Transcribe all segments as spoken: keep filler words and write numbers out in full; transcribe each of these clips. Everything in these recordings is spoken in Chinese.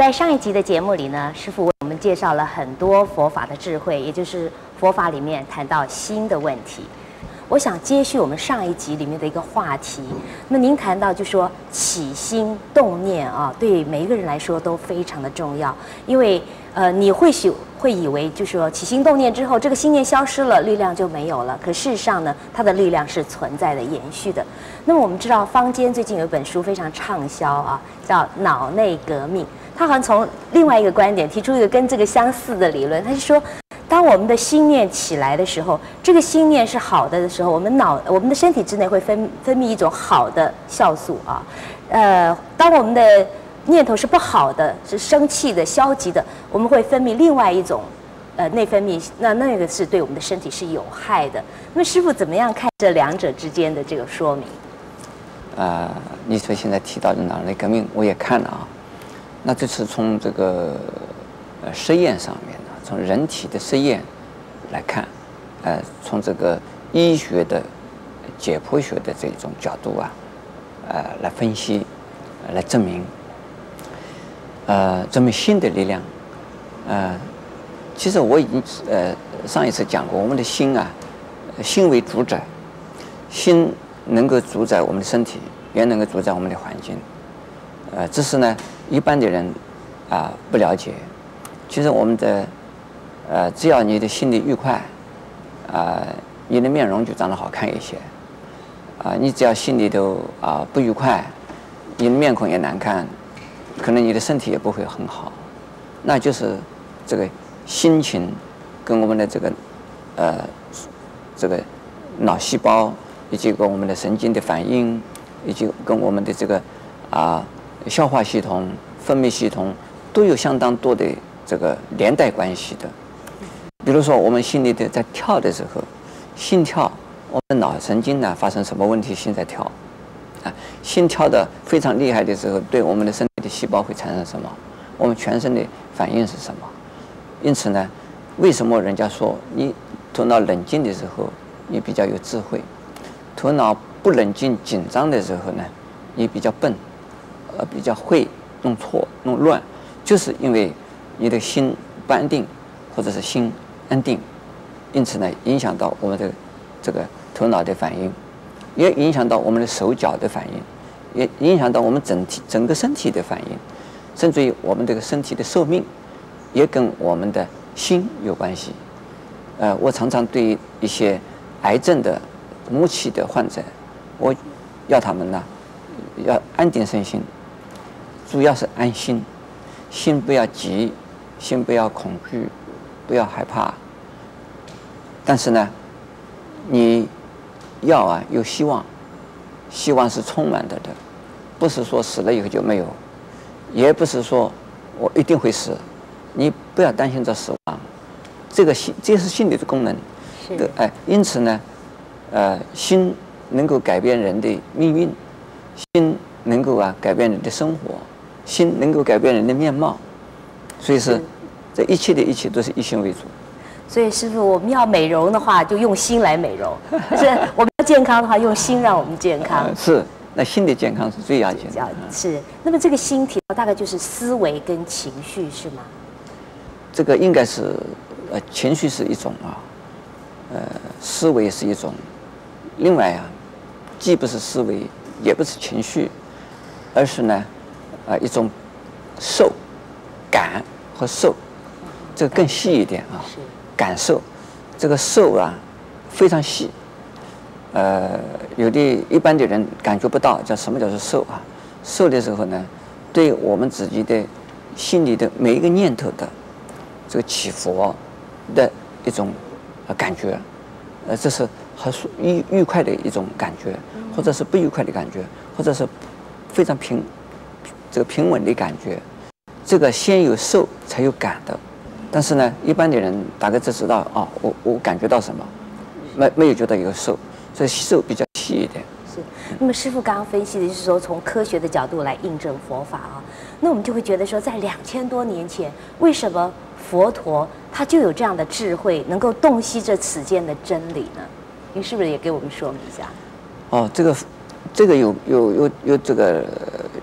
在上一集的节目里呢，师父为我们介绍了很多佛法的智慧，也就是佛法里面谈到心的问题。我想接续我们上一集里面的一个话题。那么您谈到就说起心动念啊，对每一个人来说都非常的重要，因为呃你会许会以为就说起心动念之后，这个心念消失了，力量就没有了。可事实上呢，它的力量是存在的、延续的。那么我们知道坊间最近有一本书非常畅销啊，叫《脑内革命》。他好像从另外一个观点提出一个跟这个相似的理论，他是说，当我们的心念起来的时候，这个心念是好的的时候，我们脑我们的身体之内会分分泌一种好的酵素啊，呃，当我们的念头是不好的，是生气的、消极的，我们会分泌另外一种呃内分泌，那那个是对我们的身体是有害的。那么师父怎么样看这两者之间的这个说明？ 啊、呃，你说现在提到的脑内革命，我也看了啊。那这是从这个呃实验上面呢，从人体的实验来看，呃，从这个医学的解剖学的这种角度啊，呃，来分析，呃、来证明，呃，证明心的力量。呃，其实我已经呃上一次讲过，我们的心啊，心为主宰，心能够主宰我们的身体，也能够主宰我们的环境。呃，只是呢，一般的人啊、呃、不了解。其实我们的呃，只要你的心里愉快，啊、呃，你的面容就长得好看一些。啊、呃，你只要心里头啊、呃、不愉快，你的面孔也难看，可能你的身体也不会很好。那就是这个心情跟我们的这个呃这个脑细胞，以及跟我们的神经的反应，以及跟我们的这个啊。呃消化系统、分泌系统都有相当多的这个连带关系的。比如说，我们心里的在跳的时候，心跳，我们的脑神经呢发生什么问题，心在跳，啊，心跳的非常厉害的时候，对我们的身体的细胞会产生什么？我们全身的反应是什么？因此呢，为什么人家说你头脑冷静的时候，你比较有智慧；头脑不冷静、紧张的时候呢，你比较笨。呃，比较会弄错、弄乱，就是因为你的心不安定，或者是心安定，因此呢，影响到我们的这个头脑的反应，也影响到我们的手脚的反应，也影响到我们整体整个身体的反应，甚至于我们这个身体的寿命，也跟我们的心有关系。呃，我常常对一些癌症的末期的患者，我要他们呢，要安定身心。主要是安心，心不要急，心不要恐惧，不要害怕。但是呢，你要啊有希望，希望是充满的的，不是说死了以后就没有，也不是说我一定会死，你不要担心这死亡，这个心这是心理的功能。 是的，哎，因此呢，呃，心能够改变人的命运，心能够啊改变人的生活。心能够改变人的面貌，所以是这一切的一切都是以心为主。 所以师父，我们要美容的话，就用心来美容；是我们要健康的话，用心让我们健康。 呃、是，那心的健康是最要紧的。 是，那么这个心体大概就是思维跟情绪，是吗？ 这个应该是，呃，情绪是一种啊，呃，思维是一种，另外啊，既不是思维，也不是情绪，而是呢。啊、呃，一种受、感和受，这个更细一点啊。感受，这个受啊，非常细。呃，有的一般的人感觉不到，叫什么叫做受啊？受的时候呢，对我们自己的心里的每一个念头的这个起伏的一种呃感觉，呃，这是很愉愉快的一种感觉，或者是不愉快的感觉，或者是非常平。这个平稳的感觉，这个先有受才有感的，但是呢，一般的人大概只知道啊、哦，我我感觉到什么，没没有觉得有受，所以受比较细一点。 是，那么师父刚刚分析的就是说，从科学的角度来印证佛法啊，那我们就会觉得说，在两千多年前，为什么佛陀他就有这样的智慧，能够洞悉这此间的真理呢？您是不是也给我们说明一下？ 哦，这个。这个有有有有这个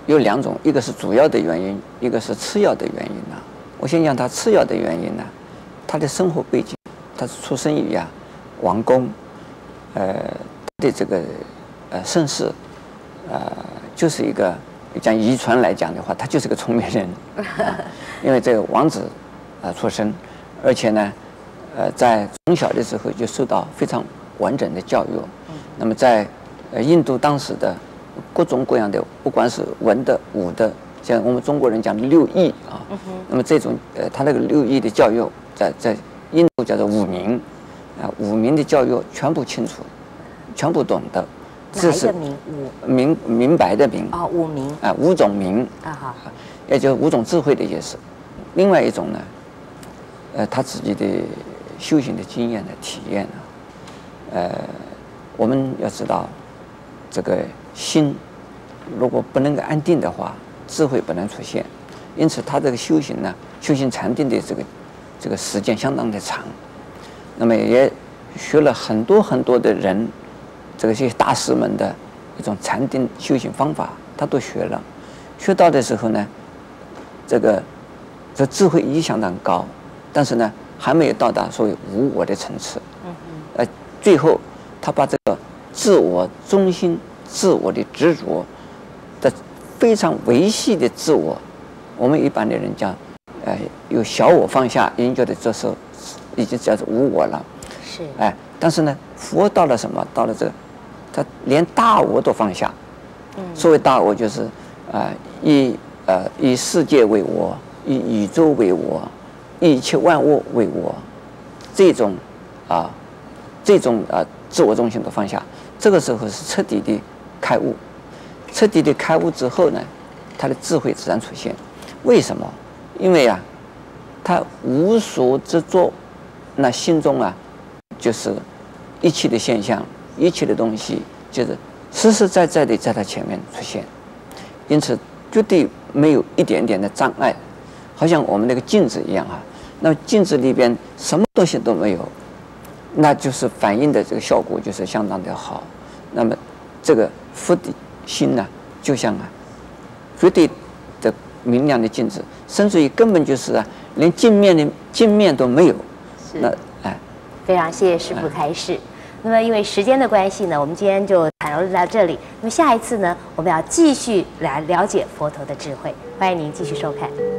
有两种，一个是主要的原因，一个是次要的原因呢。我先讲他次要的原因呢，他的生活背景，他是出生于啊王宫，呃的这个呃盛世，呃就是一个讲遗传来讲的话，他就是个聪明人，啊、因为这个王子啊、呃、出身，而且呢，呃在从小的时候就受到非常完整的教育，那么在呃印度当时的各种各样的，不管是文的、武的，像我们中国人讲的六艺啊，那么这种呃他那个六艺的教育，在在印度叫做五明，啊五明的教育全部清楚，全部懂得。 哪一个明？五明明白的明哦，五明啊，五种明啊好， 也就是五种智慧的意思。另外一种呢，呃，他自己的修行的经验的体验呢，呃，我们要知道，这个心如果不能够安定的话，智慧不能出现。因此，他这个修行呢，修行禅定的这个这个时间相当的长，那么也学了很多很多的人。这些大师们的一种禅定修行方法，他都学了。学到的时候呢，这个这智慧已相当高，但是呢，还没有到达所谓无我的层次。嗯呃，最后他把这个自我中心、自我的执着的非常维系的自我，我们一般的人讲，呃，有小我放下，已经觉得这是已经叫做无我了。 是。 哎，但是呢，佛到了什么？到了这个。他连大我都放下，所谓大我就是啊、呃、以呃以世界为我，以宇宙为我，以一切万物为我，这种啊、呃、这种啊、呃、自我中心都放下，这个时候是彻底的开悟。彻底的开悟之后呢，他的智慧自然出现。为什么？因为啊，他无所执着，那心中啊就是一切的现象。一切的东西就是实实在在的在他前面出现，因此绝对没有一点点的障碍，好像我们那个镜子一样啊。那镜子里边什么东西都没有，那就是反映的这个效果就是相当的好。那么这个佛的心呢，就像啊绝对的明亮的镜子，甚至于根本就是啊连镜面的镜面都没有。那哎， 非常谢谢师父开示。那么因为时间的关系呢，我们今天就谈论到这里。那么下一次呢，我们要继续来了解佛陀的智慧。欢迎您继续收看。